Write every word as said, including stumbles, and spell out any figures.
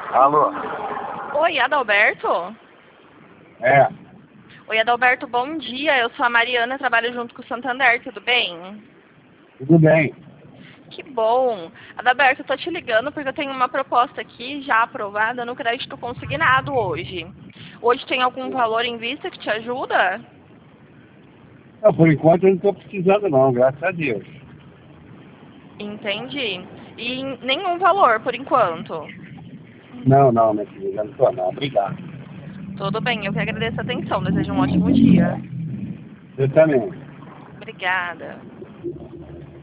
Alô? Oi, Adalberto? É, Oi, Adalberto, bom dia. Eu sou a Mariana, trabalho junto com o Santander, tudo bem? tudo bem. Que bom. Adalberto, eu tô te ligando porque eu tenho uma proposta aqui já aprovada no crédito consignado hoje. Hoje tem algum valor em vista que te ajuda? Não, por enquanto eu não estou precisando não, graças a Deus. Entendi. E nenhum valor, por enquanto. Não, não, minha filha, já não estou não. Obrigado. Tudo bem, eu que agradeço a atenção. Desejo um ótimo dia. Você também. Obrigada.